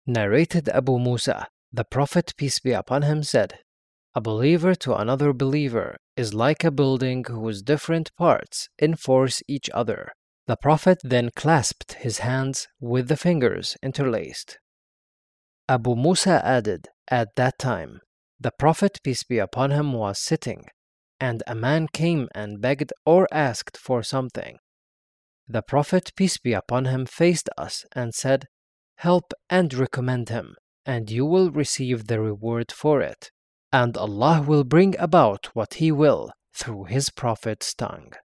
Narrated Abu Musa, the Prophet, peace be upon him, said, "A believer to another believer is like a building whose different parts enforce each other." The Prophet then clasped his hands with the fingers interlaced. Abu Musa added, "At that time, the Prophet, peace be upon him, was sitting, and a man came and begged or asked for something. The Prophet, peace be upon him, faced us and said, 'Help and recommend him, and you will receive the reward for it, and Allah will bring about what He will through His Prophet's tongue.'"